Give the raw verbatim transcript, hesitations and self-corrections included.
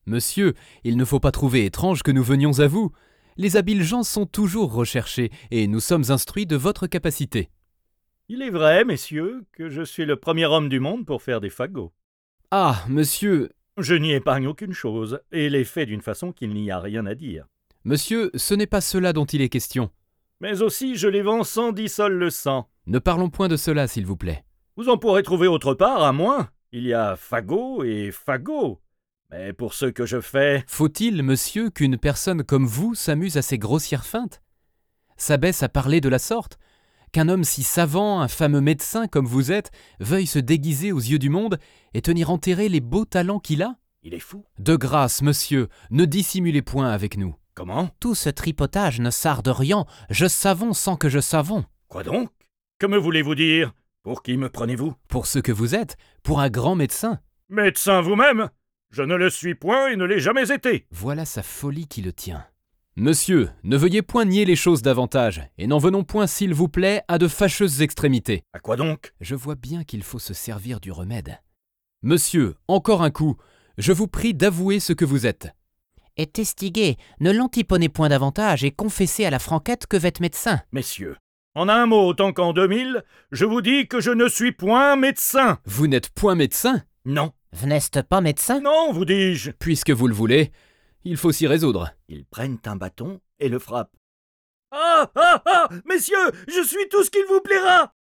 Monsieur, il ne faut pas trouver étrange que nous venions à vous. Les habiles gens sont toujours recherchés, et nous sommes instruits de votre capacité. Il est vrai, messieurs, que je suis le premier homme du monde pour faire des fagots. Ah, monsieur... Je n'y épargne aucune chose, et les fais d'une façon qu'il n'y a rien à dire. Monsieur, ce n'est pas cela dont il est question. Mais aussi, je les vends sans dix sols le cent. Ne parlons point de cela, s'il vous plaît. Vous en pourrez trouver autre part, à moins. Il y a fagot et fagot. Mais pour ce que je fais... Faut-il, monsieur, qu'une personne comme vous s'amuse à ces grossières feintes? S'abaisse à parler de la sorte? Qu'un homme si savant, un fameux médecin comme vous êtes, veuille se déguiser aux yeux du monde et tenir enterrés les beaux talents qu'il a? Il est fou. De grâce, monsieur, ne dissimulez point avec nous. Comment? Tout ce tripotage ne sert de rien, je savons sans que je savons. Quoi donc? Que me voulez-vous dire? Pour qui me prenez-vous? Pour ce que vous êtes, pour un grand médecin. Médecin vous-même? Je ne le suis point et ne l'ai jamais été. Voilà sa folie qui le tient. Monsieur, ne veuillez point nier les choses davantage, et n'en venons point, s'il vous plaît, à de fâcheuses extrémités. À quoi donc? Je vois bien qu'il faut se servir du remède. Monsieur, encore un coup, je vous prie d'avouer ce que vous êtes. Et testiguez, ne l'antiponnez point davantage et confessez à la franquette que v'êtes médecin. Messieurs, en un mot autant qu'en deux mille, je vous dis que je ne suis point médecin. Vous n'êtes point médecin? Non. V'n'est pas médecin? Non, vous dis-je. Puisque vous le voulez, il faut s'y résoudre. Ils prennent un bâton et le frappent. Ah, ah, ah, messieurs, je suis tout ce qu'il vous plaira.